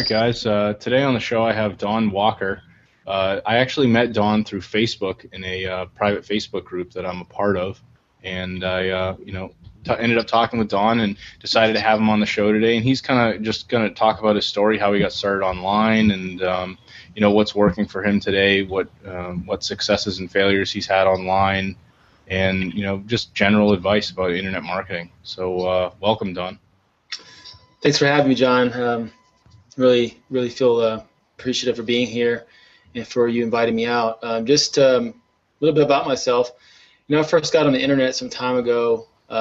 right, guys. Today on the show, I have Don Walker. I actually met Don through Facebook in a private Facebook group that I'm a part of, and I, ended up talking with Don and decided to have him on the show today. And he's kind of just going to talk about his story, how he got started online, and what's working for him today, what successes and failures he's had online, and just general advice about internet marketing. So, welcome, Don. Thanks for having me, John. Really feel appreciative for being here and for you inviting me out. Just a little bit about myself. I first got on the internet some time ago.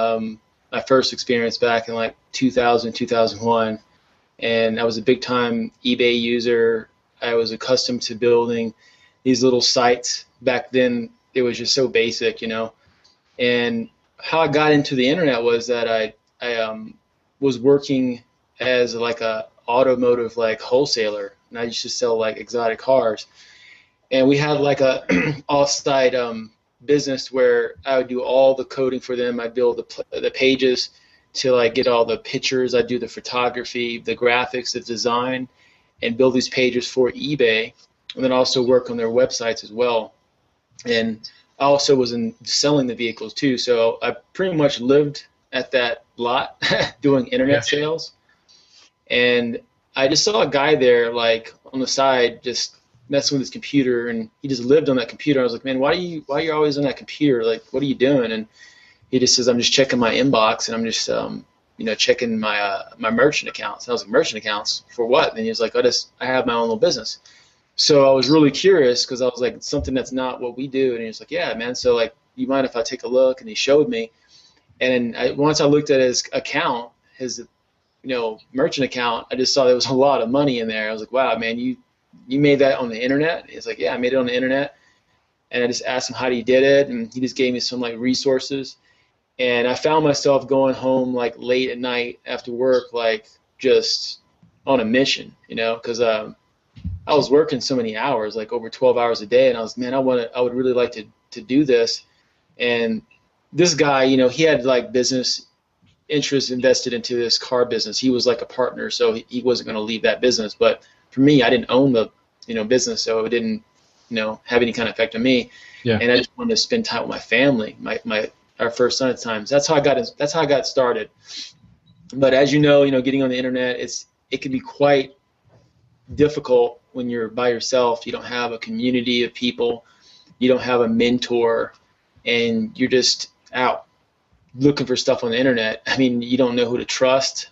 My first experience back in like 2000, 2001, and I was a big time eBay user. I was accustomed to building these little sites. Back then, it was just so basic, And how I got into the internet was that I was working as like a automotive like wholesaler, and I used to sell like exotic cars. And we had like a off-site business where I would do all the coding for them. I'd build the pages to like get all the pictures. I'd do the photography, the graphics, the design, and build these pages for eBay, and then also work on their websites as well. And I also was in selling the vehicles too, so I pretty much lived at that lot doing internet sales. And I just saw a guy there like on the side just messing with his computer, and he just lived on that computer. I was like, man, why are you always on that computer? Like, what are you doing? And he just says, I'm just checking my inbox, and I'm just checking my merchant accounts. And I was like, merchant accounts for what? And he was like, I have my own little business. So I was really curious because I was like, something that's not what we do. And he was like, yeah, man. So like, you mind if I take a look? And he showed me. And once I looked at his account, his merchant account, I just saw there was a lot of money in there. I was like, wow, man, you made that on the internet? He's like, yeah, I made it on the internet. And I just asked him how he did it, and he just gave me some like resources. And I found myself going home like late at night after work, like just on a mission, because I was working so many hours, like over 12 hours a day, and I was, man, I would really like to do this. And this guy, he had like business interest invested into this car business. He was like a partner, so he wasn't going to leave that business. But for me, I didn't own the business, so it didn't have any kind of effect on me. Yeah. And I just wanted to spend time with my family, our first son at the time. So that's how I got started. But as you know, getting on the internet, it can be quite difficult when you're by yourself. You don't have a community of people, you don't have a mentor, and you're just out looking for stuff on the internet. I mean, you don't know who to trust.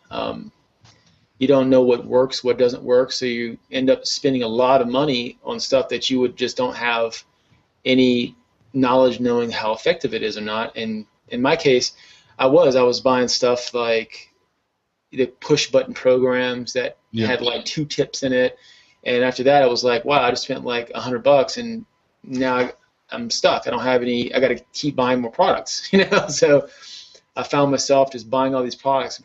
You don't know what works, what doesn't work. So you end up spending a lot of money on stuff that you would just don't have any knowledge knowing how effective it is or not. And in my case, I was buying stuff like the push button programs that had like 2 tips in it. And after that, I was like, wow, I just spent like $100, and now I'm stuck. I don't have any. I got to keep buying more products, So I found myself just buying all these products,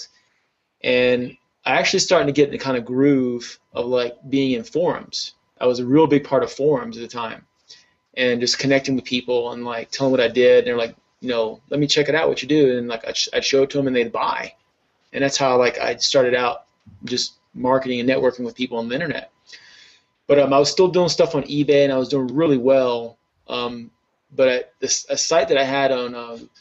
and I actually started to get in the kind of groove of like being in forums. I was a real big part of forums at the time, and just connecting with people and like telling what I did. And they're like, let me check it out, what you do. And like I'd show it to them, and they'd buy. And that's how like I started out just marketing and networking with people on the internet. But I was still doing stuff on eBay, and I was doing really well. But a site that I had on,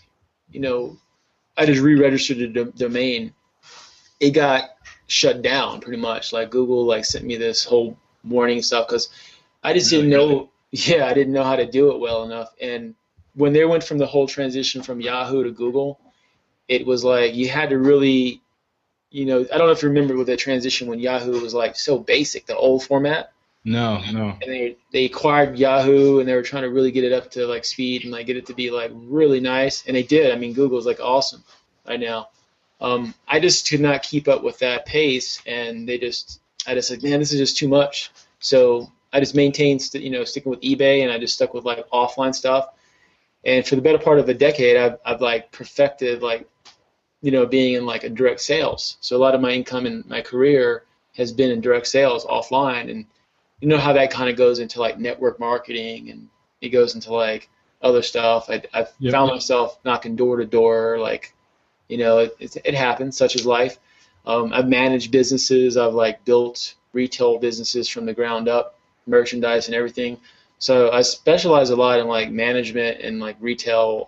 I just re-registered the domain. It got shut down pretty much. Like Google like sent me this whole warning stuff because I just didn't know. Yeah, I didn't know how to do it well enough. And when they went from the whole transition from Yahoo to Google, it was like you had to really, I don't know if you remember with the transition when Yahoo was like so basic, the old format. No. And they acquired Yahoo, and they were trying to really get it up to like speed and like get it to be like really nice, and they did. I mean, Google's like awesome right now. I just could not keep up with that pace, and I just like, man, this is just too much. So I just maintained, sticking with eBay, and I just stuck with like offline stuff. And for the better part of a decade, I've like perfected like, being in like a direct sales. So a lot of my income in my career has been in direct sales offline, and you know how that kind of goes into like network marketing, and it goes into like other stuff. I found myself knocking door to door, like, it happens, such is life. I've managed businesses. I've like built retail businesses from the ground up, merchandise and everything. So I specialize a lot in like management and like retail,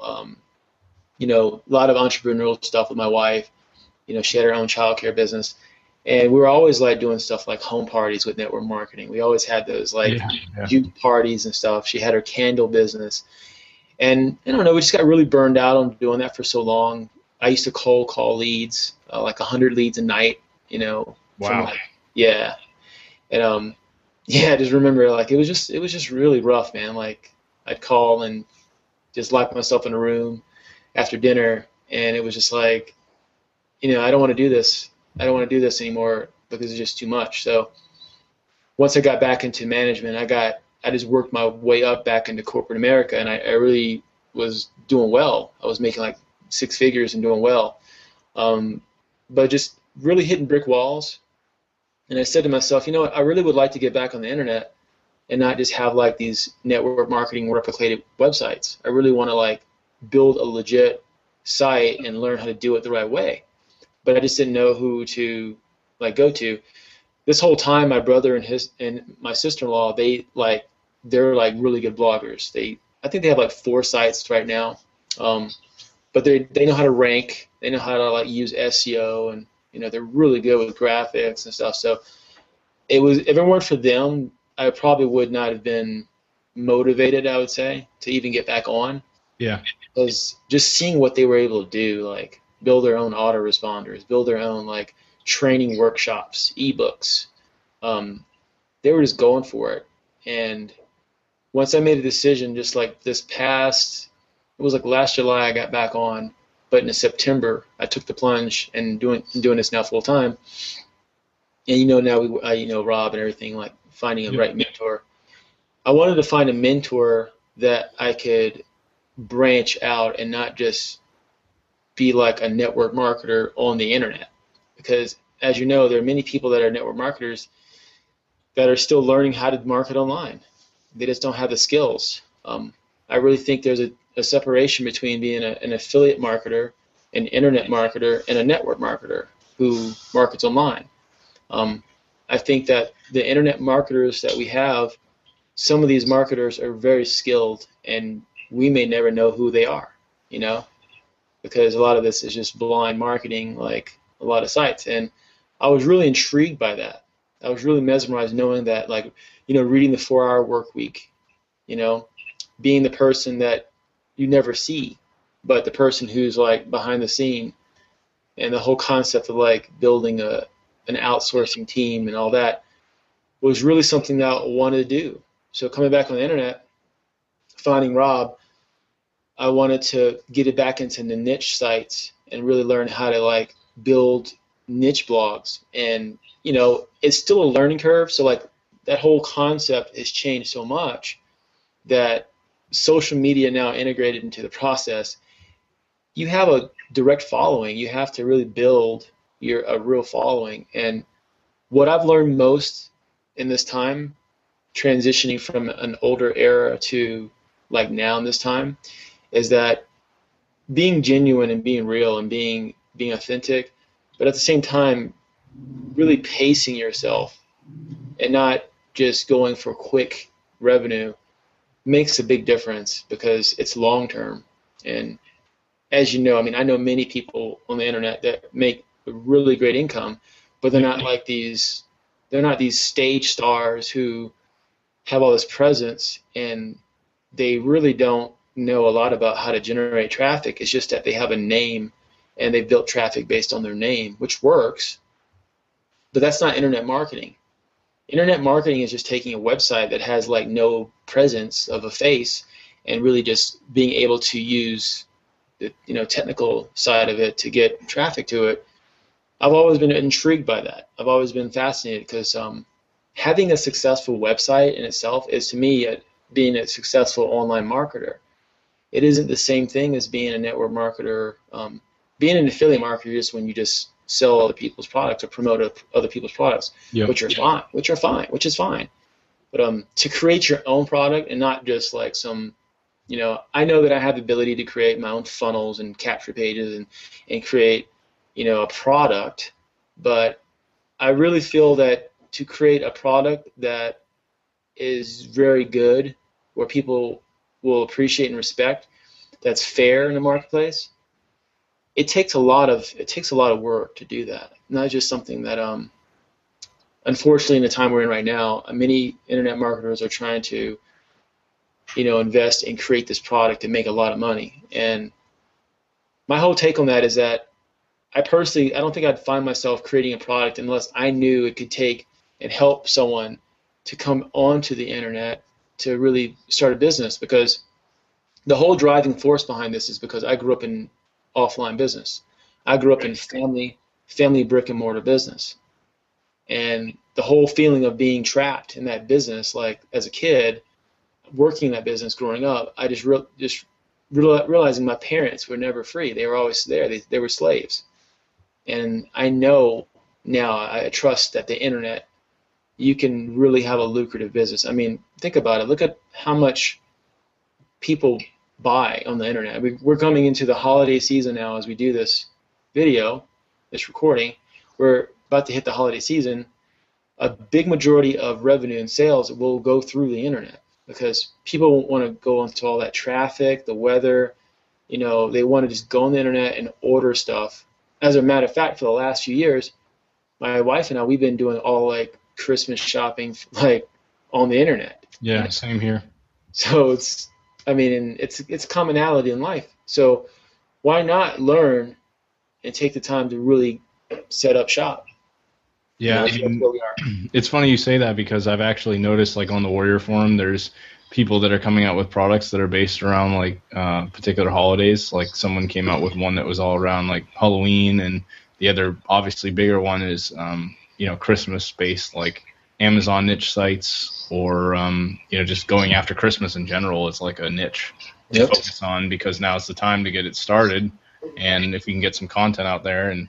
a lot of entrepreneurial stuff with my wife. She had her own childcare business. And we were always like doing stuff like home parties with network marketing. We always had those like youth parties and stuff. She had her candle business. And I don't know, we just got really burned out on doing that for so long. I used to cold call leads, like 100 leads a night, Wow. Yeah. And I just remember like it was just really rough, man. Like I'd call and just lock myself in a room after dinner, and it was just like, I don't want to do this. I don't want to do this anymore because it's just too much. So once I got back into management, I just worked my way up back into corporate America, and I really was doing well. I was making like 6 figures and doing well, but just really hitting brick walls. And I said to myself, you know what, I really would like to get back on the internet and not just have like these network marketing replicated websites. I really want to like build a legit site and learn how to do it the right way. But I just didn't know who to like go to. This whole time, my brother and my sister-in-law, they're like really good bloggers. I think they have like 4 sites right now, but they know how to rank. They know how to like use SEO, and they're really good with graphics and stuff. So if it weren't for them, I probably would not have been motivated, I would say, to even get back on. Yeah. Because just seeing what they were able to do, like build their own autoresponders, build their own like training workshops, ebooks. They were just going for it. And once I made a decision, just like it was like last July I got back on, but in September I took the plunge and doing this now full time. And now I Rob and everything, like finding a right mentor. I wanted to find a mentor that I could branch out and not just be like a network marketer on the internet, because as you know, there are many people that are network marketers that are still learning how to market online. They just don't have the skills. I really think there's a separation between being an affiliate marketer, an internet marketer, and a network marketer who markets online. I think that the internet marketers that we have, some of these marketers are very skilled, and we may never know who they are, because a lot of this is just blind marketing, like a lot of sites. And I was really intrigued by that. I was really mesmerized knowing that, like, reading the 4-Hour Work Week, being the person that you never see, but the person who's like behind the scene, and the whole concept of like building an outsourcing team and all that was really something that I wanted to do. So coming back on the internet, finding Rob, I wanted to get it back into the niche sites and really learn how to like build niche blogs. And it's still a learning curve. So like that whole concept has changed so much that social media now integrated into the process, you have a direct following. You have to really build a real following. And what I've learned most in this time, transitioning from an older era to like now in this time, is that being genuine and being real and being authentic, but at the same time really pacing yourself and not just going for quick revenue makes a big difference, because it's long term. And as you know, I know many people on the internet that make a really great income, but they're not like these stage stars who have all this presence, and they really don't know a lot about how to generate traffic. It's just that they have a name and they've built traffic based on their name, which works, but that's not internet marketing. Internet marketing is just taking a website that has like no presence of a face and really just being able to use the technical side of it to get traffic to it. I've always been intrigued by that. I've always been fascinated, because having a successful website in itself is, to me, being a successful online marketer. It isn't the same thing as being a network marketer. Being an affiliate marketer is when you just sell other people's products or promote other people's products, which is fine. But to create your own product and not just like some, I know that I have the ability to create my own funnels and capture pages and create, a product, but I really feel that to create a product that is very good, where people will appreciate and respect, that's fair in the marketplace, it takes a lot of work to do that. Not just something that unfortunately in the time we're in right now, many internet marketers are trying to invest and create this product and make a lot of money. And my whole take on that is that I don't think I'd find myself creating a product unless I knew it could take and help someone to come onto the internet to really start a business. Because the whole driving force behind this is because I grew up in offline business. I grew up in family brick and mortar business. And the whole feeling of being trapped in that business, like as a kid, working in that business growing up, I just realizing my parents were never free. They were always there. They were slaves. And I know now, I trust that the internet, you can really have a lucrative business. I mean, think about it. Look at how much people buy on the internet. We're coming into the holiday season now as we do this video, this recording. We're about to hit the holiday season. A big majority of revenue and sales will go through the internet because people want to go into all that traffic, the weather. They want to just go on the internet and order stuff. As a matter of fact, for the last few years, my wife and I, we've been doing all like Christmas shopping like on the internet. Yeah, same here. So it's commonality in life. So why not learn and take the time to really set up shop? Yeah, it's funny you say that because I've actually noticed like on the Warrior Forum, there's people that are coming out with products that are based around like particular holidays. Like someone came out with one that was all around like Halloween, and the other obviously bigger one is Christmas based, like Amazon niche sites, or just going after Christmas in general is like a niche to focus on because now it's the time to get it started. And if you can get some content out there and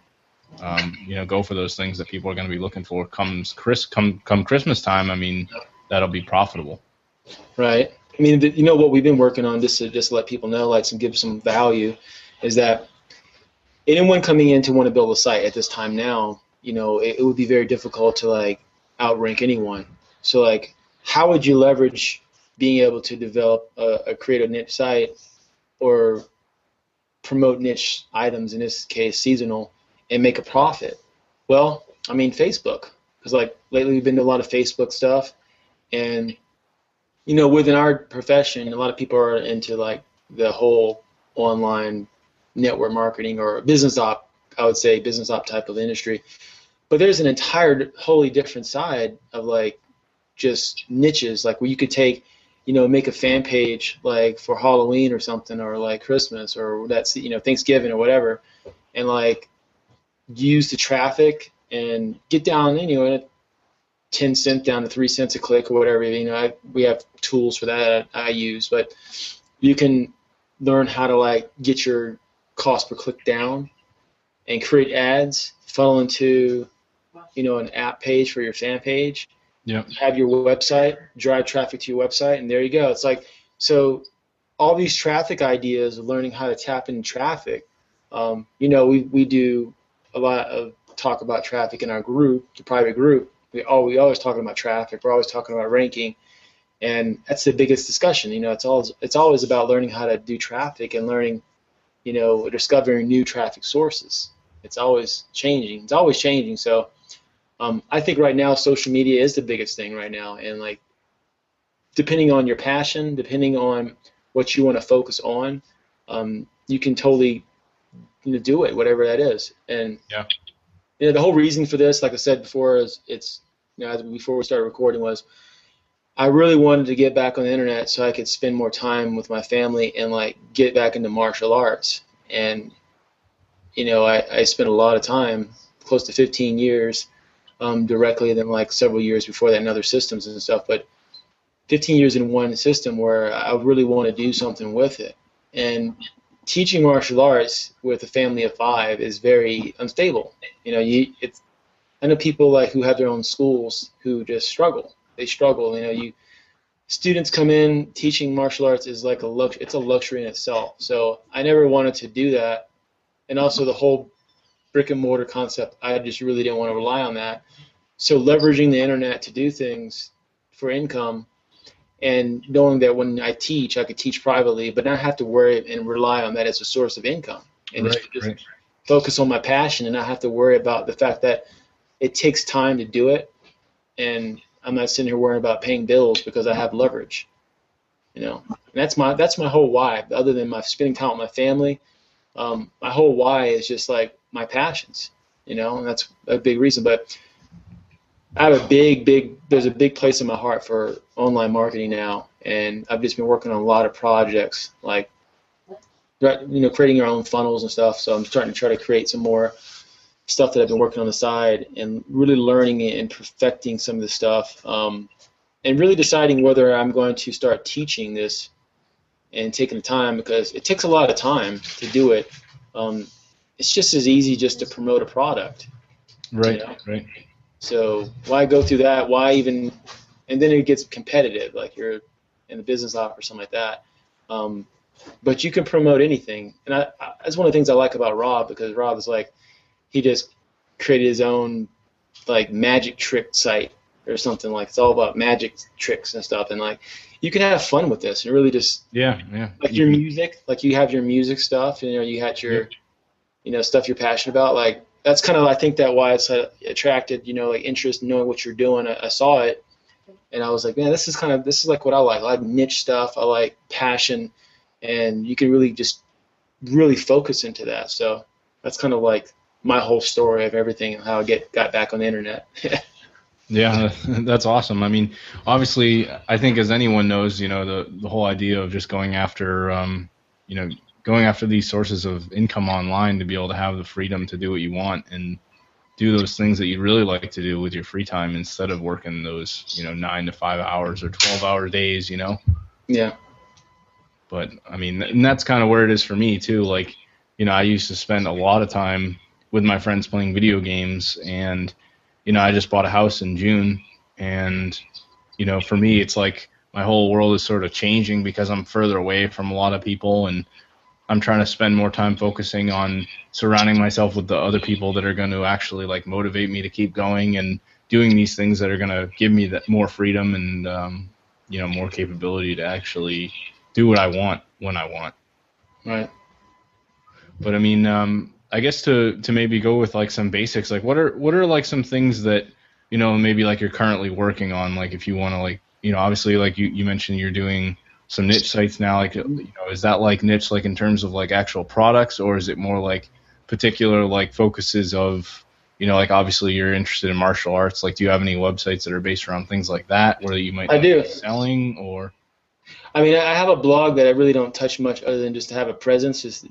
go for those things that people are going to be looking for come Christmas time, I mean, that'll be profitable. Right. I mean, what we've been working on, just to let people know, like, give some value, is that anyone coming in to want to build a site at this time now, it would be very difficult to like outrank anyone. So like, how would you leverage being able to develop create a niche site or promote niche items, in this case seasonal, and make a profit? Well, I mean, Facebook, because like lately we've been doing a lot of Facebook stuff, and within our profession, a lot of people are into like the whole online network marketing or business op, I would say business op type of industry. But there's an entire wholly different side of like just niches, like where you could take, make a fan page like for Halloween or something, or like Christmas, or that's Thanksgiving or whatever, and like use the traffic and get down, 10 cents down to 3 cents a click or whatever. We have tools for that I use, but you can learn how to like get your cost per click down and create ads, funnel into, an app page for your fan page. Yep. Have your website, drive traffic to your website, and there you go. It's like, so all these traffic ideas of learning how to tap into traffic. We do a lot of talk about traffic in our group, the private group. We always talking about traffic. We're always talking about ranking, and that's the biggest discussion. It's always about learning how to do traffic and learning, discovering new traffic sources. It's always changing. So I think right now social media is the biggest thing right now, and like depending on your passion, depending on what you want to focus on, you can totally do it, whatever that is. And the whole reason for this, like I said before, is before we started recording, was I really wanted to get back on the internet so I could spend more time with my family and like get back into martial arts. And I spent a lot of time, close to 15 years, directly, and then like several years before that in other systems and stuff. But 15 years in one system where I really want to do something with it. And teaching martial arts with a family of 5 is very unstable. I know people like who have their own schools who just struggle. They struggle. Students come in, teaching martial arts is like it's a luxury in itself. So I never wanted to do that. And also the whole brick and mortar concept, I just really didn't want to rely on that. So leveraging the internet to do things for income, and knowing that when I teach, I could teach privately, but not have to worry and rely on that as a source of income, and just focus on my passion and not have to worry about the fact that it takes time to do it, and I'm not sitting here worrying about paying bills because I have leverage. And that's my whole why. Other than my spending time with my family, my whole why is just like my passions. And that's a big reason. But I have there's a big place in my heart for online marketing now, and I've just been working on a lot of projects, like, creating your own funnels and stuff. So I'm starting to try to create some more stuff that I've been working on the side, and really learning it and perfecting some of the stuff, and really deciding whether I'm going to start teaching this and taking the time, because it takes a lot of time to do it. It's just as easy just to promote a product. Right. So why go through that? Why even? And then it gets competitive, like you're in the business office or something like that. But you can promote anything, and that's one of the things I like about Rob, because Rob is like, he just created his own like magic trick site or something, like it's all about magic tricks and stuff, and like you can have fun with this and really just like your music, like you have your music stuff, you had your stuff you're passionate about, like. That's kind of, I think, that why it's attracted, like interest in knowing what you're doing. I saw it, and I was like, man, this is like what I like. I like niche stuff. I like passion, and you can really just really focus into that. So that's kind of like my whole story of everything and how I got back on the internet. Yeah, that's awesome. I mean, obviously, I think as anyone knows, the whole idea of just going after, going after these sources of income online to be able to have the freedom to do what you want and do those things that you really like to do with your free time instead of working those, 9 to 5 hours or 12-hour days, Yeah. But, I mean, and that's kind of where it is for me, too. Like, I used to spend a lot of time with my friends playing video games, and, I just bought a house in June, and, for me, it's like my whole world is sort of changing because I'm further away from a lot of people, and I'm trying to spend more time focusing on surrounding myself with the other people that are going to actually like motivate me to keep going and doing these things that are going to give me that more freedom and, more capability to actually do what I want when I want. Right. But I mean, I guess to maybe go with like some basics, like what are like some things that, maybe like you're currently working on, like if you want to like, obviously like you mentioned you're doing some niche sites now, like, is that like niche like in terms of like actual products, or is it more like particular like focuses of, like obviously you're interested in martial arts, like do you have any websites that are based around things like that where you might be selling? Or I mean, I have a blog that I really don't touch much other than just to have a presence. It's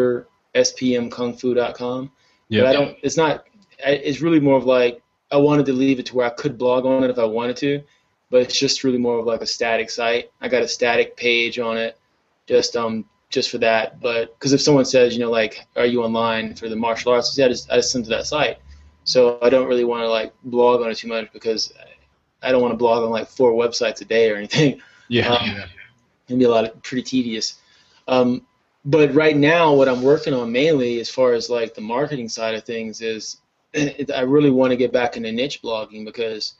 denverspmkungfu.com. Yeah. It's really more of like, I wanted to leave it to where I could blog on it if I wanted to, but it's just really more of like a static site. I got a static page on it, just for that. But because if someone says, like, are you online for the martial arts? I just send to that site. So I don't really want to like blog on it too much, because I don't want to blog on like 4 websites a day or anything. Yeah. It'd be pretty tedious. But right now, what I'm working on mainly, as far as like the marketing side of things, is I really want to get back into niche blogging, because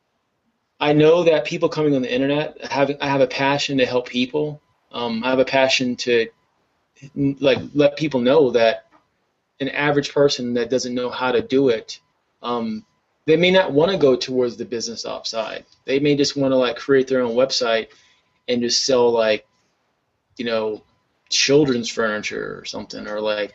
I know that people coming on the internet, I have a passion to help people. I have a passion to like let people know that an average person that doesn't know how to do it, they may not want to go towards the business ops side. They may just want to like create their own website and just sell like, children's furniture or something, or like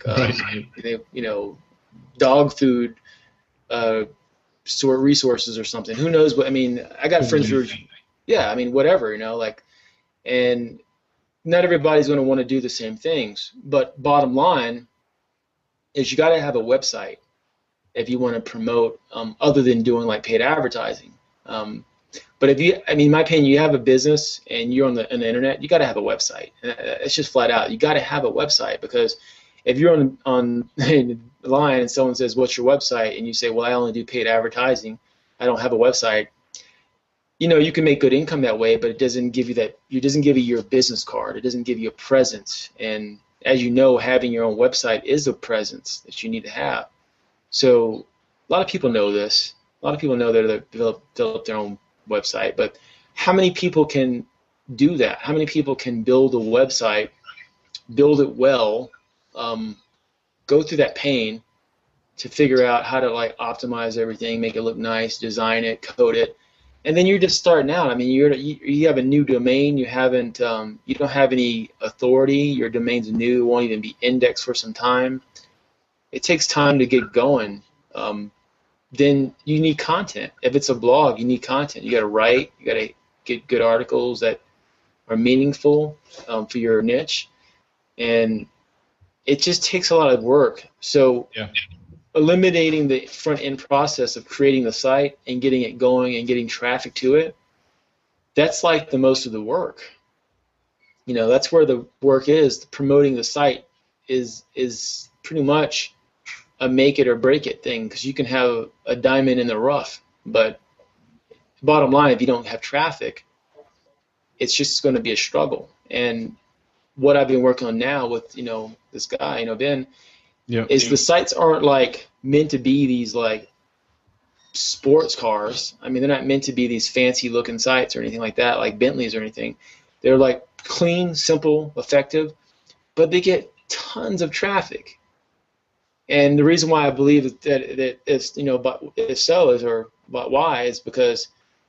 dog food store resources or something. Who knows? But I mean, I got friends who, whatever, and not everybody's going to want to do the same things. But bottom line is you got to have a website if you want to promote, other than doing like paid advertising. But in my opinion, you have a business and you're on the internet, you got to have a website. It's just flat out. You got to have a website, because if you're on the line and someone says, what's your website? And you say, well, I only do paid advertising, I don't have a website. You can make good income that way, but it doesn't give you your business card. It doesn't give you a presence. And as you know, having your own website is a presence that you need to have. So a lot of people know this. A lot of people know that they develop their own website, but how many people can do that? How many people can build a website, build it well, go through that pain to figure out how to like optimize everything, make it look nice, design it, code it, and then you're just starting out. I mean, you have a new domain, you haven't, you don't have any authority. Your domain's new, it won't even be indexed for some time. It takes time to get going. Then you need content. If it's a blog, you need content. You got to write. You got to get good articles that are meaningful for your niche, and it just takes a lot of work. So eliminating the front end process of creating the site and getting it going and getting traffic to it, that's like the most of the work. You know, that's where the work is. Promoting the site is pretty much a make it or break it thing, because you can have a diamond in the rough, but bottom line, if you don't have traffic, it's just going to be a struggle. And what I've been working on now with, you know, this guy, you know, Ben, is the sites aren't like meant to be these like sports cars. I mean, they're not meant to be these fancy looking sites or anything like that, like Bentleys or anything. They're like clean, simple, effective, but they get tons of traffic. And the reason why I believe that it's, you know, but if so is, or but why, is because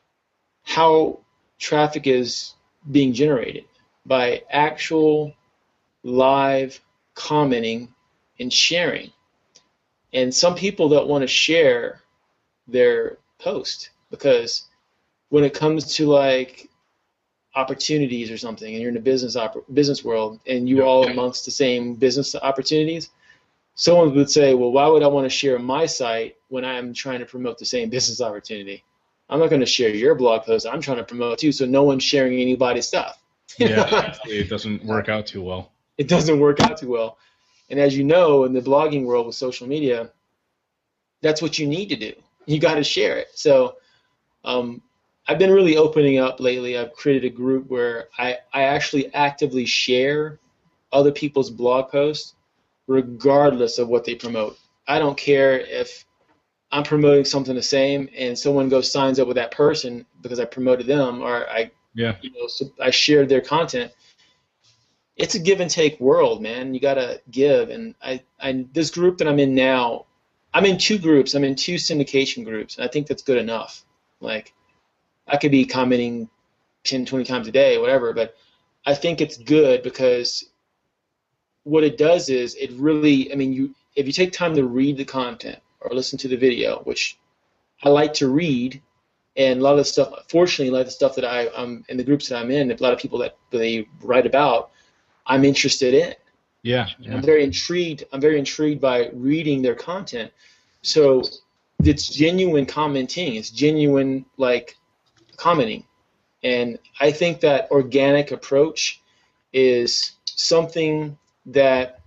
how traffic is being generated by actual live commenting and sharing. And some people don't want to share their post, because when it comes to like opportunities or something, and you're in the business world and you all amongst the same business opportunities, someone would say, well, why would I want to share my site when I'm trying to promote the same business opportunity? I'm not going to share your blog post. I'm trying to promote too, so no one's sharing anybody's stuff. It doesn't work out too well. It doesn't work out too well. And as you know, in the blogging world with social media, that's what you need to do. You got to share it. So I've been really opening up lately. I've created a group where I actually actively share other people's blog posts regardless of what they promote. I don't care if I'm promoting something the same and someone goes signs up with that person because I promoted them, or so I shared their content. It's a give and take world, man. You gotta give. And I this group that I'm in now, I'm in two groups. I'm in two syndication groups, and I think that's good enough. Like, I could be commenting 10, 20 times a day, whatever, but I think it's good because what it does is it really, I mean, if you take time to read the content or listen to the video, which I like to read, and a lot of the stuff, fortunately, a lot of the stuff that I'm in the groups that I'm in, a lot of people that they write about, I'm interested in. Yeah. I'm very intrigued. I'm very intrigued by reading their content. So it's genuine commenting. It's genuine, like, commenting. And I think that organic approach is something that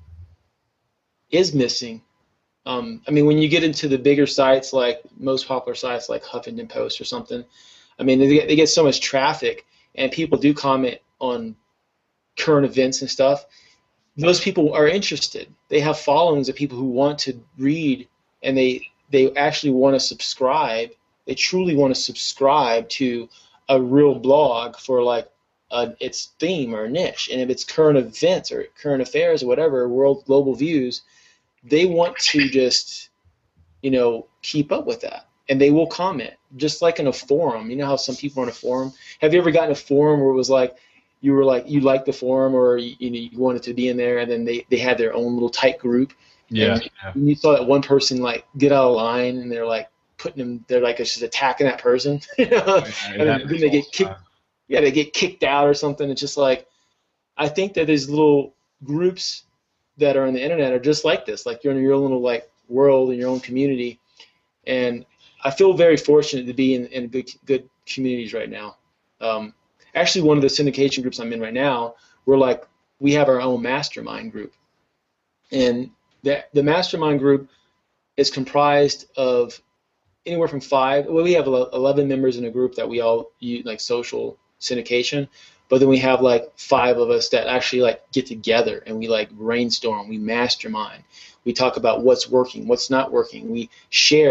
is missing. I mean, when you get into the bigger sites, like most popular sites like Huffington Post or something, I mean, they get so much traffic, and people do comment on current events and stuff. Those people are interested. They have followings of people who want to read, and they actually want to subscribe. They truly want to subscribe to a real blog for like its theme or niche. And if it's current events or current affairs or whatever, world global views, they want to just, you know, keep up with that. And they will comment, just like in a forum. You know how some people are in a forum? Have you ever gotten a forum where it was like, you liked the forum, or you wanted to be in there, and then they had their own little tight group. And you saw that one person like get out of line, and they're like putting them, they're like just attacking that person. And then they get kicked. Yeah, they get kicked out or something. It's just like, I think that these little groups that are on the internet are just like this. Like, you're in your own little like world, in your own community, and I feel very fortunate to be in good communities right now. Actually, one of the syndication groups I'm in right now, we have our own mastermind group, and the mastermind group is comprised of anywhere from 5. Well, we have 11 members in a group that we all use like social syndication, but then we have like 5 of us that actually like get together and we like brainstorm, we mastermind, we talk about what's working, what's not working, we share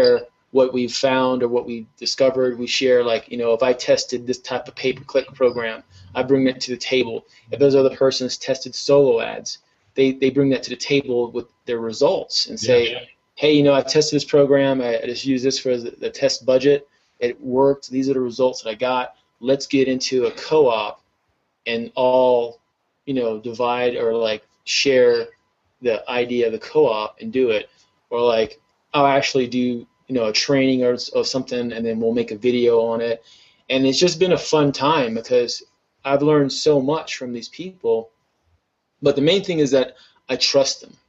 what we've found or what we discovered. We share, like, if I tested this type of pay-per-click program, I bring that to the table. If those other persons tested solo ads, they bring that to the table with their results and say, hey, I tested this program. I just used this for the test budget. It worked. These are the results that I got. Let's get into a co-op and all, divide or like share the idea of the co-op and do it. Or like, I'll actually do, a training or something, and then we'll make a video on it. And it's just been a fun time because I've learned so much from these people. But the main thing is that I trust them.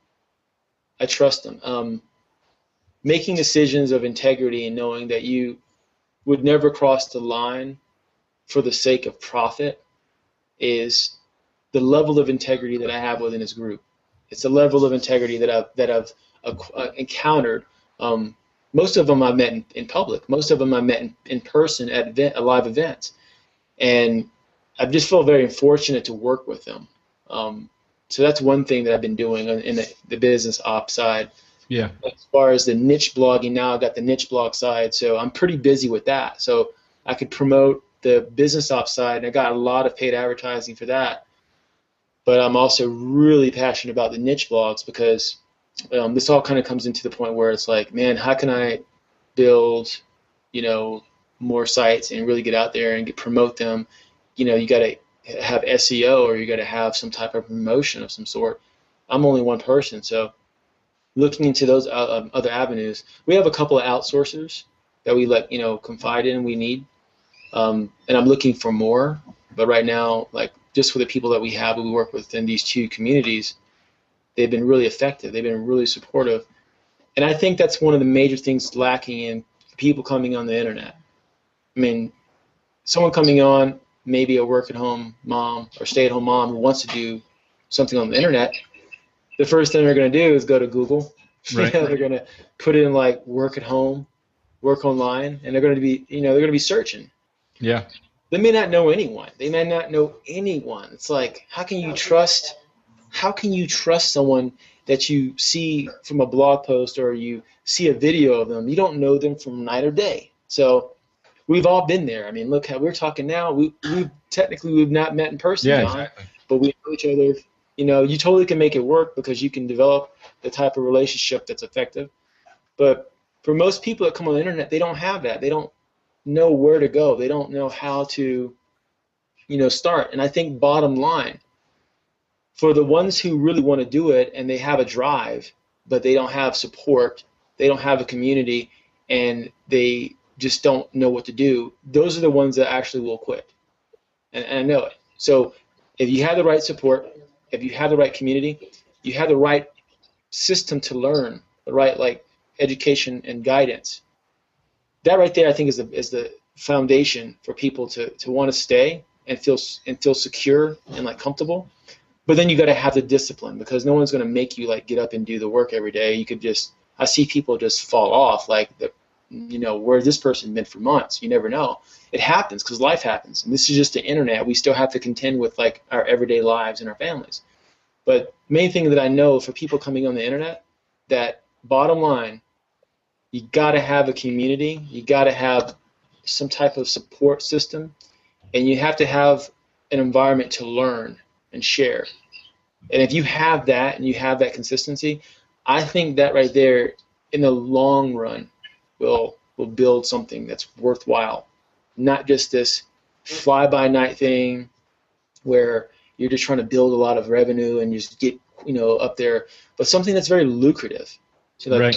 Making decisions of integrity and knowing that you would never cross the line for the sake of profit is the level of integrity that I have within this group. It's a level of integrity that I've encountered. Most of them I met in public. Most of them I met in person at live events. And I just feel very fortunate to work with them. So that's one thing that I've been doing in the business op side. Yeah. As far as the niche blogging, now I've got the niche blog side, so I'm pretty busy with that. So I could promote the business op side, and I got a lot of paid advertising for that. But I'm also really passionate about the niche blogs because this all kind of comes into the point where it's like, man, how can I build, more sites and really get out there and promote them? You got to have SEO, or you got to have some type of promotion of some sort. I'm only one person, so looking into those other avenues. We have a couple of outsourcers that we confide in. We need, and I'm looking for more. But right now, like just for the people that we have, we work with in these two communities, they've been really effective. They've been really supportive, and I think that's one of the major things lacking in people coming on the internet. I mean, someone coming on, maybe a work-at-home mom or stay-at-home mom who wants to do something on the internet, the first thing they're going to do is go to Google. Right. They're going to put in like work at home, work online, and they're going to be, they're going to be searching. Yeah. They may not know anyone. It's like, how can you trust someone that you see from a blog post or you see a video of them? You don't know them from night or day. So we've all been there. I mean, look how we're talking now. We've not met in person, Yeah, John, exactly. but we know each other. You totally can make it work because you can develop the type of relationship that's effective. But for most people that come on the internet, they don't have that. They don't know where to go. They don't know how to, start. And I think bottom line, for the ones who really want to do it and they have a drive, but they don't have support, they don't have a community, and they just don't know what to do, those are the ones that actually will quit. And I know it. So if you have the right support, if you have the right community, you have the right system to learn, the right education and guidance. That right there, I think, is the foundation for people to want to stay and feel secure and comfortable. But then you got to have the discipline because no one's going to make you get up and do the work every day. I see people just fall off where this person been for months. You never know. It happens because life happens, and this is just the internet. We still have to contend with our everyday lives and our families. But main thing that I know for people coming on the internet, that bottom line, you got to have a community. You got to have some type of support system, and you have to have an environment to learn and share. And if you have that and you have that consistency, I think that right there, in the long run, will build something that's worthwhile. Not just this fly-by-night thing where you're just trying to build a lot of revenue and just get up there, but something that's very lucrative. So right.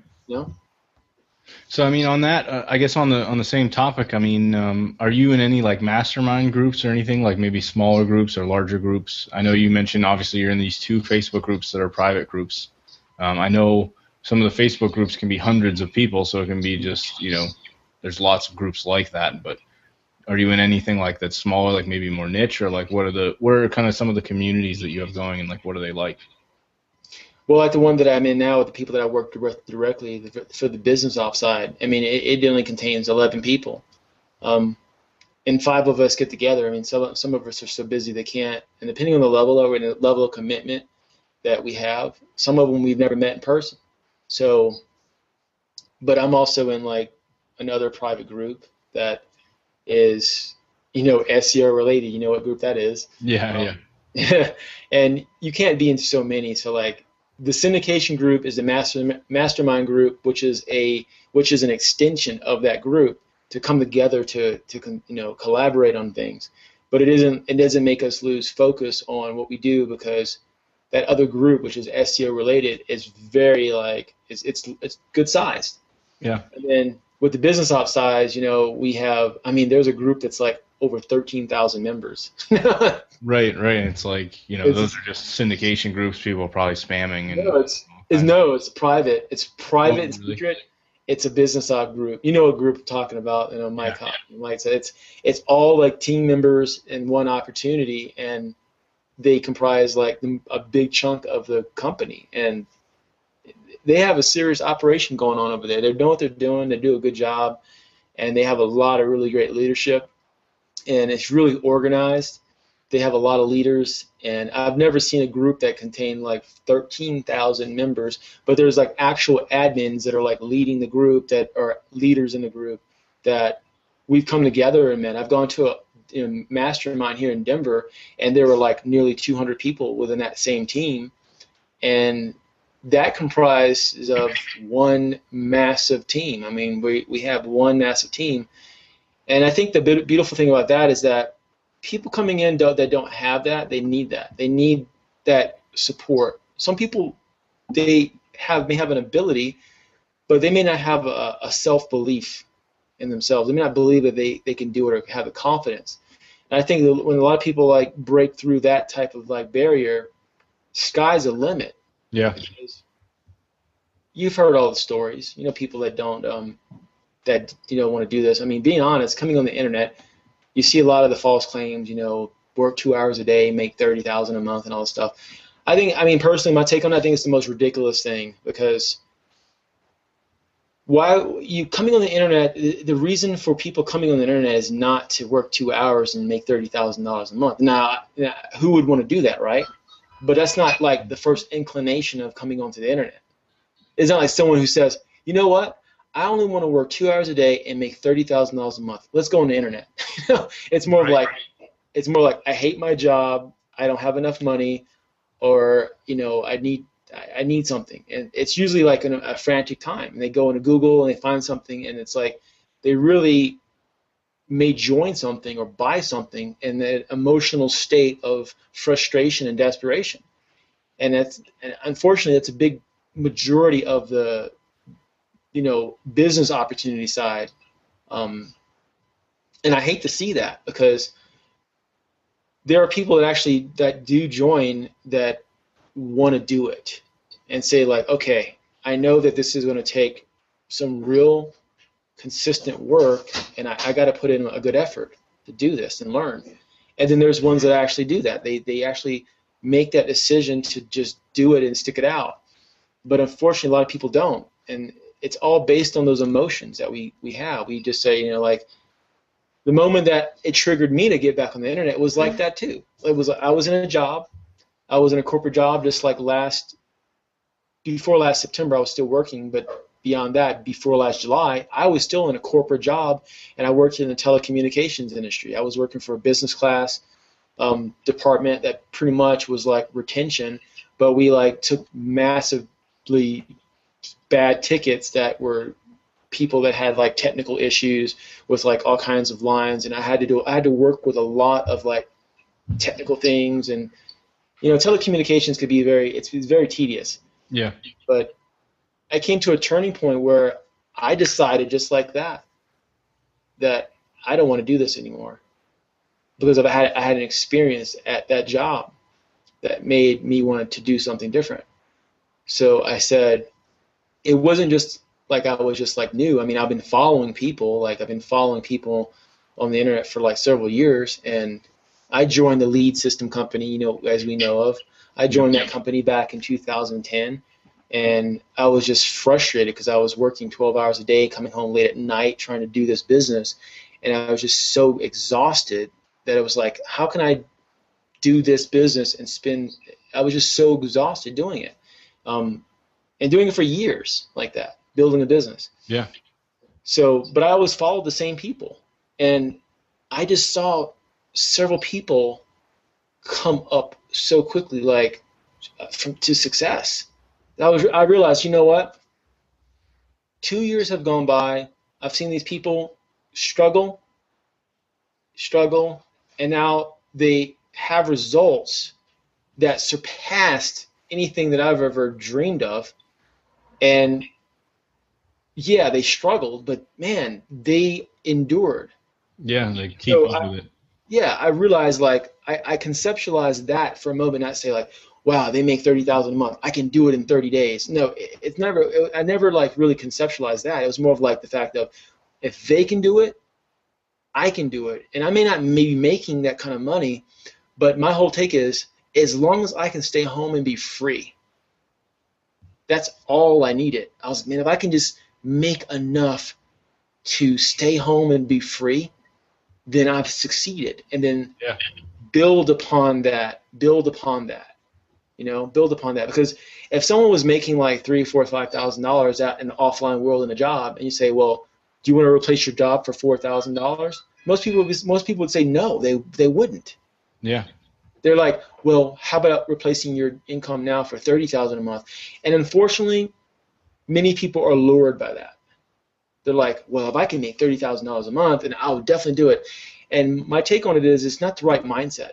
So I mean, on that, I guess on the same topic, I mean, are you in any mastermind groups or anything, maybe smaller groups or larger groups? I know you mentioned obviously you're in these two Facebook groups that are private groups. I know some of the Facebook groups can be hundreds of people, so it can be just there's lots of groups like that. But are you in anything that's smaller, maybe more niche, or what are kind of some of the communities that you have going, and what are they like? Well, the one that I'm in now with the people that I work directly for the business ops side, I mean, it only contains 11 people. And 5 of us get together. I mean, some of us are so busy they can't. And depending on the level of commitment that we have, some of them we've never met in person. So but I'm also in like another private group that is, SEO related. You know what group that is? Yeah, And you can't be in so many. So like the syndication group is the mastermind group, which is an extension of that group to come together to collaborate on things. But it doesn't make us lose focus on what we do, because that other group, which is SEO related, is very like it's good sized. yeah. And then with the business ops size, we have, there's a group that's like over 13,000 members. Right. It's like, those are just syndication groups, people probably spamming. And it's private. It's private and really? secret. It's a business op group. You know what group I'm talking about? Mike said it's all like team members in one opportunity, and they comprise like a big chunk of the company, and they have a serious operation going on over there. They know what they're doing. They do a good job, and they have a lot of really great leadership, and it's really organized. They have a lot of leaders, and I've never seen a group that contained like 13,000 members, but there's like actual admins that are like leading the group, that are leaders in the group, that we've come together and met. I've gone to a mastermind here in Denver, and there were like nearly 200 people within that same team, and that comprises of one massive team. We have one massive team, and I think the beautiful thing about that is that people coming in that don't have that, they need that. They need that support. Some people, may have an ability, but they may not have a self-belief in themselves. They may not believe that they can do it or have the confidence. And I think that when a lot of people like break through that type of like barrier, sky's the limit. Yeah. Because you've heard all the stories, people that don't want to do this. Being honest, coming on the internet, you see a lot of the false claims, work 2 hours a day, make $30,000 a month, and all this stuff. Personally, my take on that, I think it's the most ridiculous thing, because why you coming on the internet? The reason for people coming on the internet is not to work 2 hours and make $30,000 a month. Now, who would want to do that, right? But that's not like the first inclination of coming onto the internet. It's not like someone who says, you know what? I only want to work 2 hours a day and make $30,000 a month. Let's go on the internet. It's more like I hate my job. I don't have enough money, or I need something. And it's usually like a frantic time. And they go into Google and they find something, and it's like they really may join something or buy something in an emotional state of frustration and desperation. And unfortunately, that's a big majority of the business opportunity side. And I hate to see that, because there are people that do join that want to do it and say like, okay, I know that this is going to take some real consistent work, and I got to put in a good effort to do this and learn. And then there's ones that actually do that. They actually make that decision to just do it and stick it out. But unfortunately, a lot of people don't. And it's all based on those emotions that we have. We just say, like, the moment that it triggered me to get back on the internet was like that too. I was in a job. I was in a corporate job just like before last September. I was still working, but beyond that, before last July, I was still in a corporate job, and I worked in the telecommunications industry. I was working for a business class department that pretty much was like retention, but we like took massively bad tickets that were people that had like technical issues with like all kinds of lines, and I had to work with a lot of like technical things, and telecommunications could be it's very tedious. Yeah. But I came to a turning point where I decided just like that I don't want to do this anymore, because I had an experience at that job that made me want to do something different. So I said, it wasn't just like I was just like new. I've been following people. I've been following people on the internet for like several years, and I joined the Lead System company, as we know of. I joined that company back in 2010, and I was just frustrated because I was working 12 hours a day, coming home late at night, trying to do this business, and I was just so exhausted that it was like, how can I do this business I was just so exhausted doing it, and doing it for years like that. building a business. Yeah. So, but I always followed the same people, and I just saw several people come up so quickly, like to success. I realized, you know what? 2 years have gone by. I've seen these people struggle, and now they have results that surpassed anything that I've ever dreamed of. And yeah, they struggled, but man, they endured. Yeah, they keep up with it. Yeah, I realized, like, I conceptualized that for a moment, not say like, wow, they make 30,000 a month, I can do it in 30 days. No, I never like really conceptualized that. It was more of like the fact of, if they can do it, I can do it. And I may not maybe making that kind of money, but my whole take is, as long as I can stay home and be free, that's all I needed. I was, man, if I can just make enough to stay home and be free, then I've succeeded. And then build upon that, build upon that. Because if someone was making like $3,000, $4,000, $5,000 out in the offline world in a job, and you say, well, do you want to replace your job for $4,000? Most people would say no, they wouldn't. Yeah. They're like, well, how about replacing your income now for $30,000 a month? And unfortunately, many people are lured by that. They're like, well, if I can make $30,000 a month, then I would definitely do it. And my take on it is, it's not the right mindset.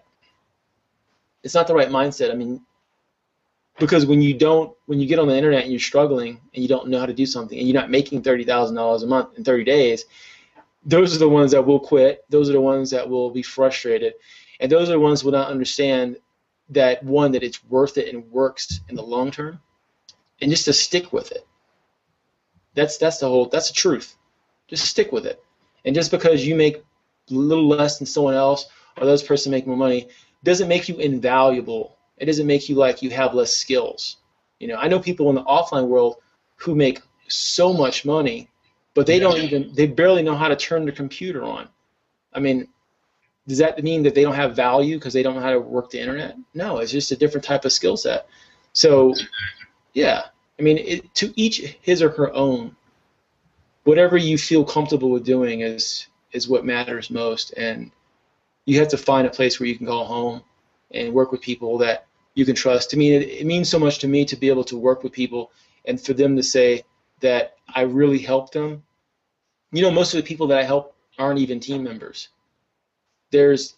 It's not the right mindset. I mean, because when you get on the internet and you're struggling and you don't know how to do something and you're not making $30,000 a month in 30 days, those are the ones that will quit. Those are the ones that will be frustrated. And those are the ones who will not understand that, one, that it's worth it and works in the long term, and just to stick with it. That's the truth. Just stick with it. And just because you make a little less than someone else, or those person make more money, doesn't make you invaluable. It doesn't make you like you have less skills. I know people in the offline world who make so much money, but they barely know how to turn the computer on. I mean, does that mean that they don't have value because they don't know how to work the internet? No, it's just a different type of skill set. So, yeah, I mean, to each his or her own. Whatever you feel comfortable with doing is what matters most, and you have to find a place where you can go home and work with people that you can trust. To me, it means so much to me to be able to work with people and for them to say that I really helped them. Most of the people that I help aren't even team members. There's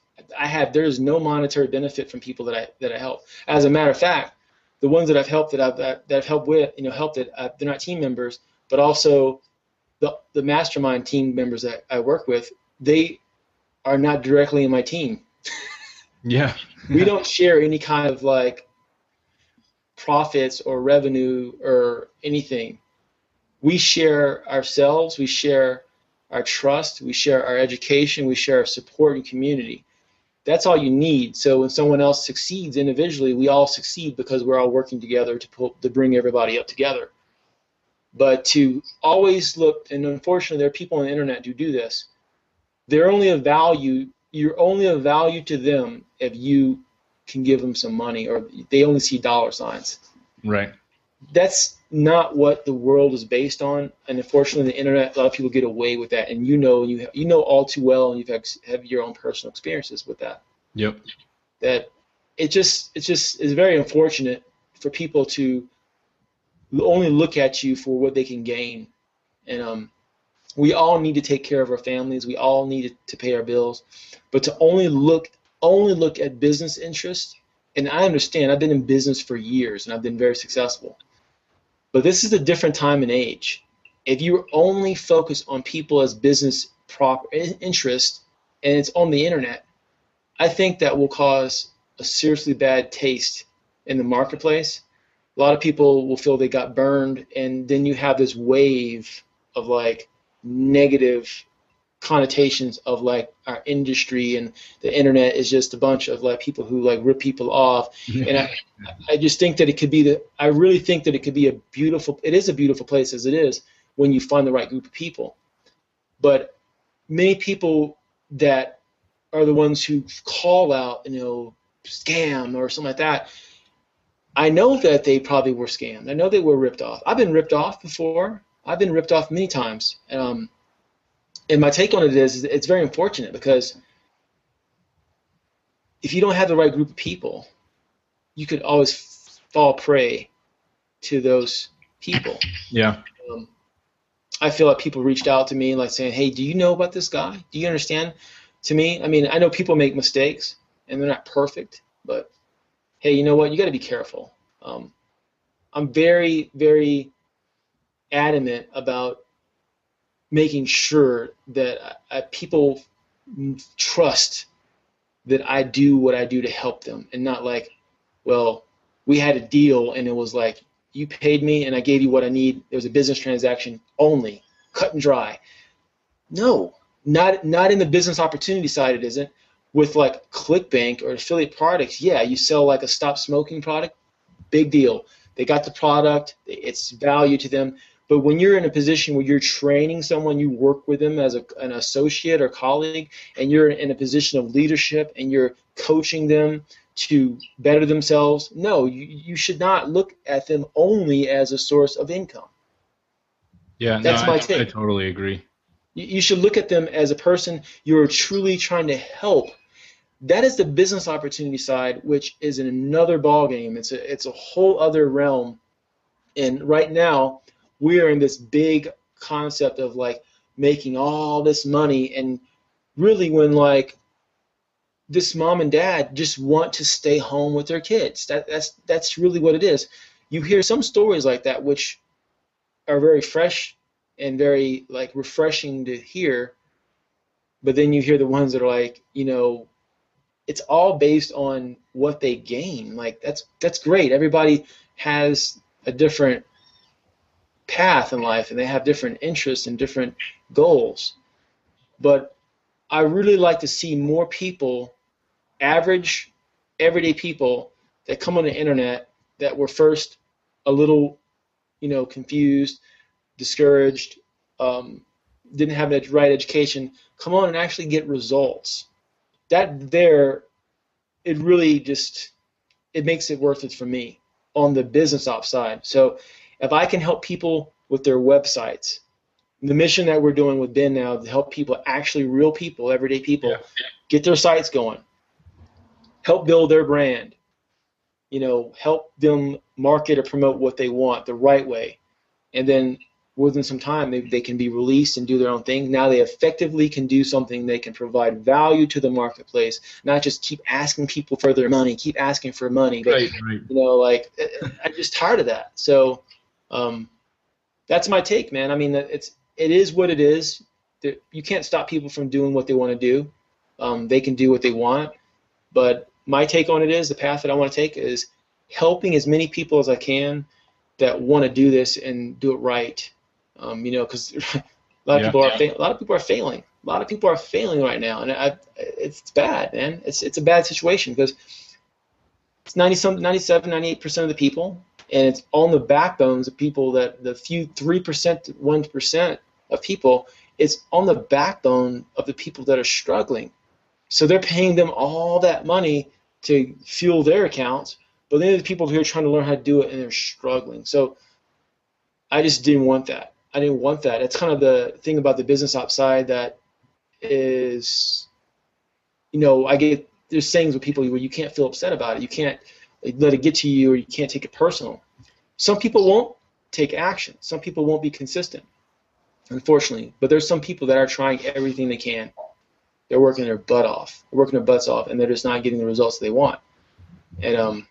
no monetary benefit from people that I help. As a matter of fact, the ones that I've helped that I've helped with, they're not team members, but also the mastermind team members that I work with, they are not directly in my team. Yeah. We don't share any kind of like profits or revenue or anything. We share ourselves, we share our trust, we share our education, we share our support and community. That's all you need. So when someone else succeeds individually, we all succeed because we're all working together to bring everybody up together. But to always look, and unfortunately there are people on the internet who do this, you're only of value to them if you can give them some money, or they only see dollar signs. Right. That's not what the world is based on, and unfortunately the internet, a lot of people get away with that, and you know all too well, and you've have your own personal experiences with that. Yep. That it just is very unfortunate for people to only look at you for what they can gain, and we all need to take care of our families. We all need to pay our bills, but to only look at business interests. And I understand. I've been in business for years, and I've been very successful. But this is a different time and age. If you only focus on people as business interest, and it's on the internet, I think that will cause a seriously bad taste in the marketplace. A lot of people will feel they got burned, and then you have this wave of like negative connotations of like our industry, and the internet is just a bunch of like people who like rip people off. And I just think that I really think that it could be it is a beautiful place as it is when you find the right group of people. But many people that are the ones who call out, scam or something like that, I know that they probably were scammed. I know they were ripped off. I've been ripped off before. I've been ripped off many times. And my take on it is it's very unfortunate because if you don't have the right group of people, you could always fall prey to those people. Yeah. I feel like people reached out to me like saying, hey, do you know about this guy? Do you understand? To me, I mean, I know people make mistakes and they're not perfect, but hey, you know what? You got to be careful. I'm very, very adamant about making sure that people trust that I do what I do to help them, and not like, well, we had a deal and it was like, you paid me and I gave you what I need. It was a business transaction only, cut and dry. No, not in the business opportunity side. It isn't. With like ClickBank or affiliate products, yeah, you sell like a stop smoking product, big deal. They got the product, it's value to them. But when you're in a position where you're training someone, you work with them as an associate or colleague, and you're in a position of leadership and you're coaching them to better themselves, no, you should not look at them only as a source of income. Yeah, that's my take. I totally agree. You should look at them as a person you're truly trying to help. That is the business opportunity side, which is in another ballgame. It's a whole other realm. And right now, we are in this big concept of like making all this money, and really when like this mom and dad just want to stay home with their kids. That's really what it is. You hear some stories like that which are very fresh and very like refreshing to hear, but then you hear the ones that are like, you know, it's all based on what they gain. Like that's great. Everybody has a different path in life and they have different interests and different goals. But I really like to see more people, average, everyday people that come on the internet that were first a little, you know, confused, discouraged, didn't have the right education, come on and actually get results. That there, it really just, it makes it worth it for me on the business ops side. So if I can help people with their websites, the mission that we're doing with Ben now to help people, actually real people, everyday people, get their sites going, help build their brand, you know, help them market or promote what they want the right way. And then within some time, they can be released and do their own thing. Now they effectively can do something. They can provide value to the marketplace, not just keep asking people for their money, keep asking for money. But, right. You know, like, I'm just tired of that. So that's my take, man. I mean, it is what it is. You can't stop people from doing what they want to do. They can do what they want. But my take on it is, the path that I want to take is helping as many people as I can that want to do this and do it right. You know, because a lot of people are failing. A lot of people are failing right now, and it's bad, man. It's a bad situation because it's 97, 98% of the people, and it's on the backbones of people that the few 3%, 1% of people. It's on the backbone of the people that are struggling. So they're paying them all that money to fuel their accounts, but then the people who are trying to learn how to do it and they're struggling. So I just didn't want that. I didn't want that. It's kind of the thing about the business ops side that is, you know, there's sayings with people where you can't feel upset about it. You can't let it get to you, or you can't take it personal. Some people won't take action. Some people won't be consistent, unfortunately. But there's some people that are trying everything they can. They're working their butt off. They're working their butts off, and they're just not getting the results they want. And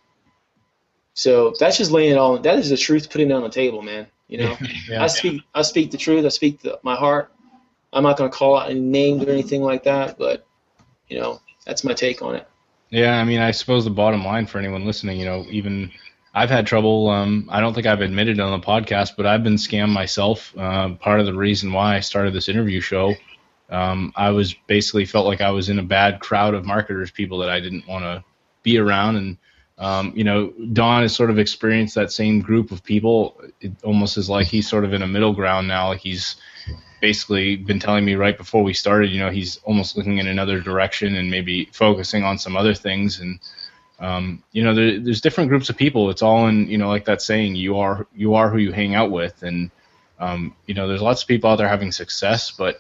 so that's just laying it all. That is the truth, putting it on the table, man. You know, I speak the truth. I speak my heart. I'm not going to call out any names or anything like that, but you know, that's my take on it. Yeah, I mean, I suppose the bottom line for anyone listening, you know, even I've had trouble. I don't think I've admitted it on the podcast, but I've been scammed myself. Part of the reason why I started this interview show, I was basically felt like I was in a bad crowd of marketers, people that I didn't want to be around, and you know, Don has sort of experienced that same group of people. It almost is like he's sort of in a middle ground now. Like he's basically been telling me right before we started, you know, he's almost looking in another direction and maybe focusing on some other things. And you know, there's different groups of people. It's all in, you know, like that saying, you are who you hang out with. And There's lots of people out there having success, but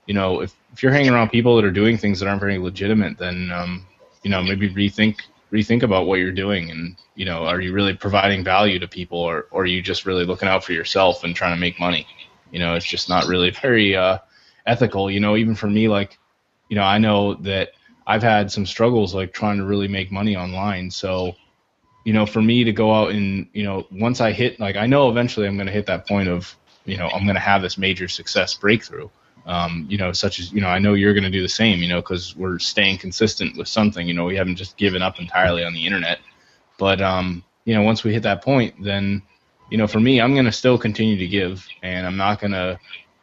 if you're hanging around people that are doing things that aren't very legitimate, then maybe rethink about what you're doing, and are you really providing value to people, or are you just really looking out for yourself and trying to make money? It's just not really very ethical. Even for me, I know that I've had some struggles trying to really make money online. So for me to go out and once I hit, I know eventually I'm going to hit that point of I'm going to have this major success breakthrough. Such as, I know you're going to do the same, because we're staying consistent with something, we haven't just given up entirely on the internet. But, once we hit that point, then, for me, I'm going to still continue to give, and I'm not going to,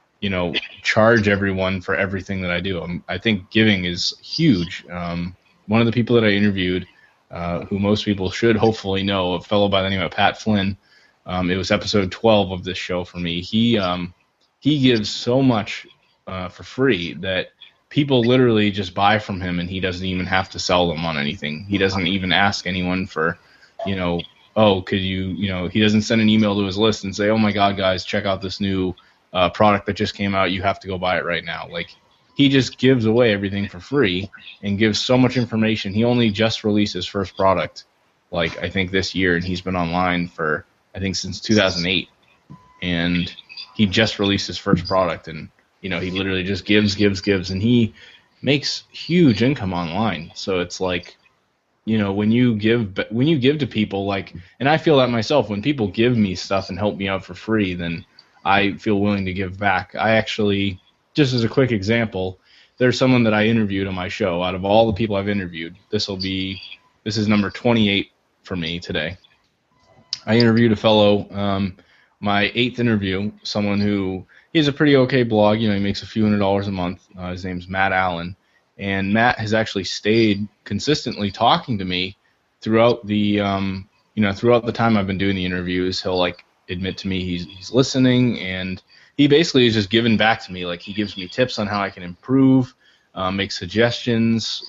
charge everyone for everything that I do. I think giving is huge. One of the people that I interviewed, who most people should hopefully know, a fellow by the name of Pat Flynn, it was episode 12 of this show for me. He gives so much for free that people literally just buy from him, and he doesn't even have to sell them on anything. He doesn't even ask anyone for, could you, he doesn't send an email to his list and say, oh my God, guys, check out this new product that just came out. You have to go buy it right now. He just gives away everything for free and gives so much information. He only just released his first product, I think this year, and he's been online for, I think, since 2008. And he just released his first product, and he literally just gives, and he makes huge income online. So it's when you give to people, and I feel that myself, when people give me stuff and help me out for free, then I feel willing to give back. I actually, just as a quick example, there's someone that I interviewed on my show. Out of all the people I've interviewed, this is number 28 for me today. I interviewed a fellow, my 8th interview, someone who, he has a pretty okay blog. He makes a few $100s a month. His name's Matt Allen. And Matt has actually stayed consistently talking to me throughout the, throughout the time I've been doing the interviews. He'll admit to me he's listening, and he basically is just giving back to me. He gives me tips on how I can improve, make suggestions,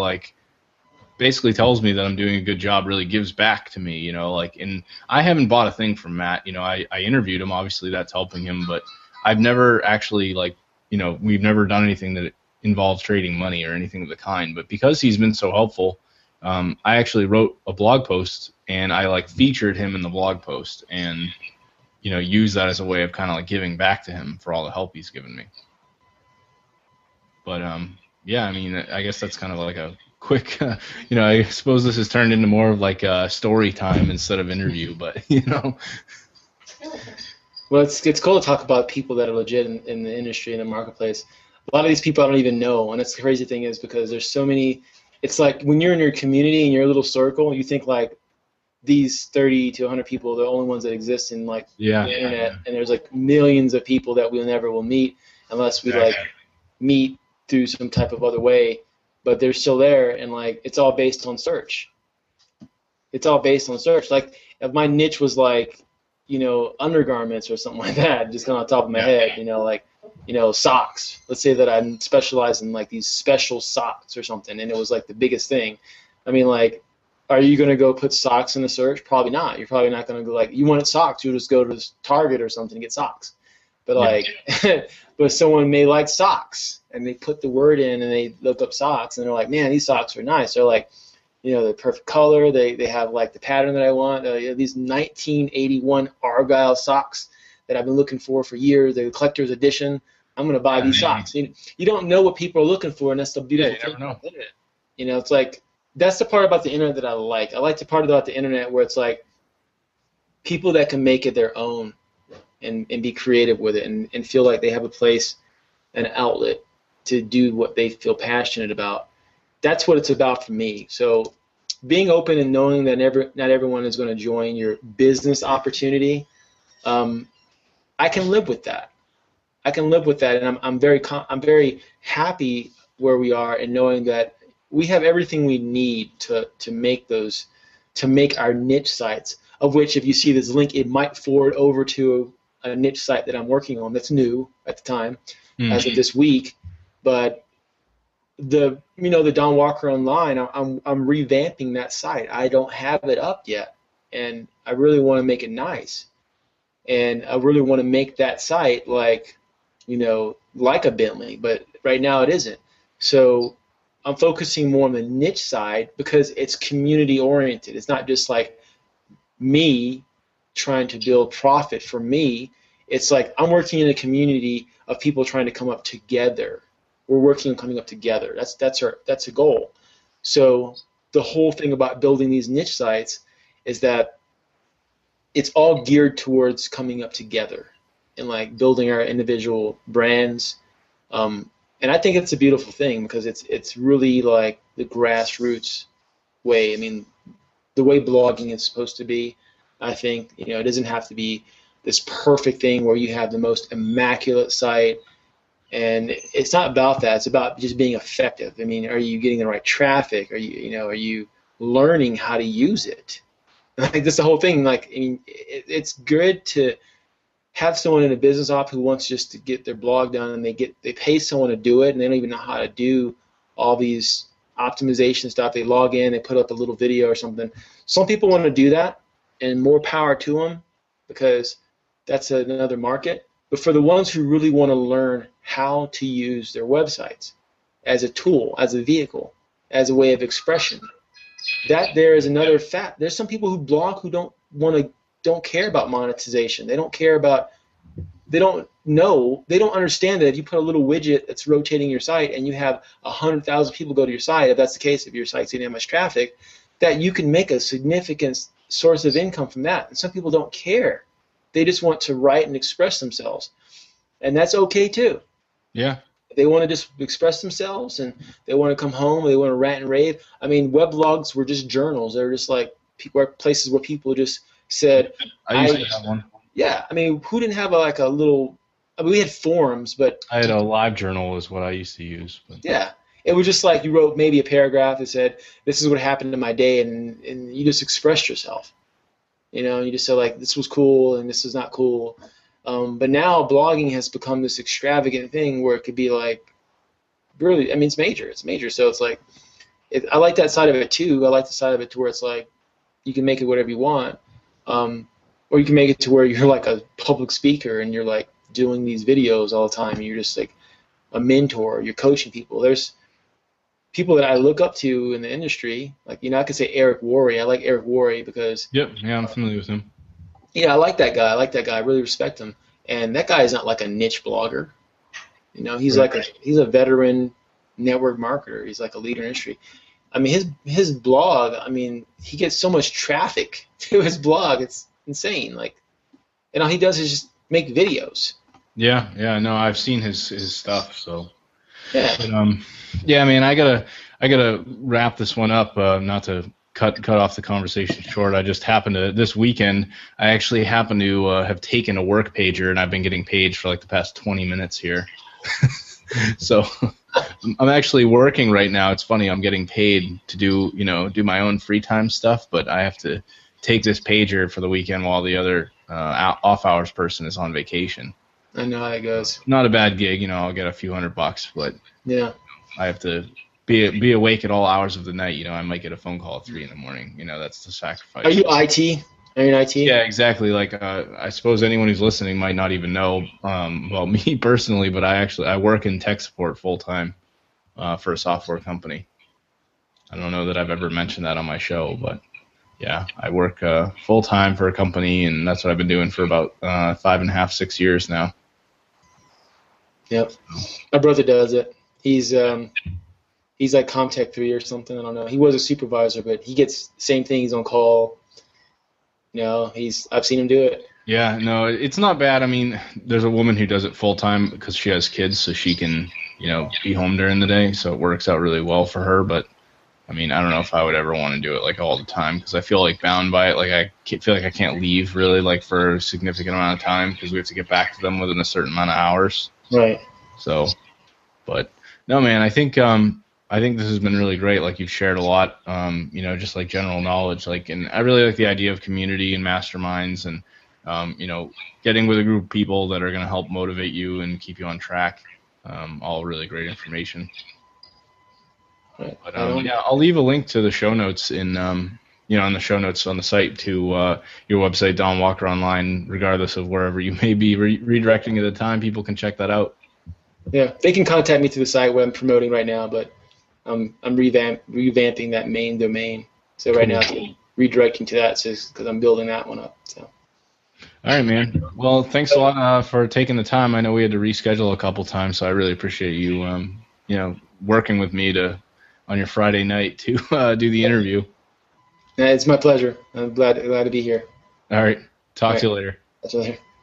basically tells me that I'm doing a good job, really gives back to me, and I haven't bought a thing from Matt. I interviewed him, obviously that's helping him, but I've never actually we've never done anything that involves trading money or anything of the kind. But because he's been so helpful, I actually wrote a blog post, and I featured him in the blog post, and use that as a way of kind of giving back to him for all the help he's given me. But I guess that's kind of a quick, I suppose this has turned into more of a story time instead of interview, but Well, it's cool to talk about people that are legit in the industry, in the marketplace. A lot of these people I don't even know, and that's the crazy thing is because there's so many. It's when you're in your community, in your little circle, you think these 30 to 100 people are the only ones that exist in the internet, and there's millions of people that we never will meet unless we meet through some type of other way, but they're still there, and it's all based on search. It's all based on search. If my niche was undergarments or something like that, just kind of off the top of my head, socks. Let's say that I specialize in these special socks or something, and it was the biggest thing. I mean, are you going to go put socks in the search? Probably not. You're probably not going to go you wanted socks, you just go to Target or something to get socks. But but someone may like socks, and they put the word in and they look up socks, and they're like, man, these socks are nice. They're the perfect color. They have the pattern that I want. These 1981 Argyle socks that I've been looking for years. The collector's edition. I'm going to buy these socks. You don't know what people are looking for, and that's the beautiful thing about the internet. It's that's the part about the internet that I like. I like the part about the internet where it's people that can make it their own and be creative with it and feel like they have a place, an outlet to do what they feel passionate about. That's what it's about for me. So being open and knowing that not everyone is going to join your business opportunity, I can live with that. And I'm very happy where we are, and knowing that we have everything we need to make our niche sites, of which if you see this link, it might forward over to a niche site that I'm working on that's new at the time, as of this week. But the Don Walker Online, I'm revamping that site. I don't have it up yet, and I really want to make it nice. and I really want to make that site like, like a Bentley, but right now it isn't. So I'm focusing more on the niche side because it's community oriented. It's not just like me trying to build profit for me. It's like I'm working in a community of people trying to come up together. We're working on coming up together. That's a goal. So the whole thing about building these niche sites is that it's all geared towards coming up together and like building our individual brands. And I think it's a beautiful thing because it's really like the grassroots way. I mean, the way blogging is supposed to be. I think it doesn't have to be this perfect thing where you have the most immaculate site. And it's not about that. It's about just being effective. I mean, are you getting the right traffic? Are you learning how to use it? Like that's the whole thing. Like, I mean, it's good to have someone in a business office who wants just to get their blog done, and they pay someone to do it, and they don't even know how to do all these optimization stuff. They log in, they put up a little video or something. Some people want to do that, and more power to them because that's another market. But for the ones who really want to learn how to use their websites as a tool, as a vehicle, as a way of expression, that there is another fact. There's some people who blog who don't care about monetization. They don't understand that if you put a little widget that's rotating your site and you have 100,000 people go to your site, if that's the case, if your site's getting that much traffic, that you can make a significant source of income from that. And some people don't care. They just want to write and express themselves. And that's okay too. Yeah. They want to just express themselves and they want to come home, they want to rant and rave. I mean, weblogs were just journals. They were just like places where people just said, I used to have one. Yeah, I mean, who didn't have a little? I mean, we had forums, but I had a live journal is what I used to use. But. Yeah, it was just like you wrote maybe a paragraph that said, "This is what happened in my day," and you just expressed yourself. You just said like, "This was cool," and "This is not cool." But now blogging has become this extravagant thing where it could be like, really, I mean, it's major. It's major. So it's like, I like that side of it too. I like the side of it to where it's like, you can make it whatever you want. Or you can make it to where you're like a public speaker and you're like doing these videos all the time. And you're just like a mentor. You're coaching people. There's people that I look up to in the industry. Like, I could say Eric Worre. I like Eric Worre because. Yep. Yeah, I'm familiar with him. Yeah, I like that guy. I really respect him. And that guy is not like a niche blogger. He's right. He's a veteran network marketer. He's like a leader in industry. I mean, his blog. I mean, he gets so much traffic to his blog. It's insane. Like, and all he does is just make videos. Yeah, no, I've seen his stuff. So yeah, but, yeah, man, I gotta wrap this one up. Not to cut off the conversation short. I just happened to this weekend. I actually happen to have taken a work pager, and I've been getting paged for like the past 20 minutes here. So I'm actually working right now. It's funny. I'm getting paid to do my own free time stuff, but I have to take this pager for the weekend while the other off hours person is on vacation. I know how it goes. Not a bad gig, I'll get a few $100, but yeah, I have to be awake at all hours of the night. I might get a phone call at 3 a.m. That's the sacrifice. Are you IT? Are you in IT? Yeah, exactly. Like I suppose anyone who's listening might not even know about me personally, but I work in tech support full time for a software company. I don't know that I've ever mentioned that on my show, but yeah, I work full time for a company, and that's what I've been doing for about 5.5, 6 years now. Yep, my brother does it. He's like Comtech 3 or something. I don't know. He was a supervisor, but he gets the same thing. He's on call. I've seen him do it. Yeah, no, it's not bad. I mean, there's a woman who does it full time because she has kids, so she can, be home during the day. So it works out really well for her. But I mean, I don't know if I would ever want to do it like all the time because I feel like bound by it. Like I feel like I can't leave really like for a significant amount of time because we have to get back to them within a certain amount of hours. Right. So, but no, man, I think this has been really great. Like you've shared a lot, just like general knowledge. Like, and I really like the idea of community and masterminds and, getting with a group of people that are going to help motivate you and keep you on track. All really great information. Right. But yeah, I'll leave a link to the show notes in in the show notes on the site to your website, Don Walker Online, regardless of wherever you may be redirecting at the time. People can check that out. Yeah, they can contact me through the site where I'm promoting right now, but I'm revamping that main domain. So right now, I'm redirecting to that because I'm building that one up. So. All right, man. Well, thanks a lot for taking the time. I know we had to reschedule a couple times, so I really appreciate you, working with me on your Friday night to do the interview. Yeah, it's my pleasure. I'm glad to be here. All right. Talk to you later. Talk to you later.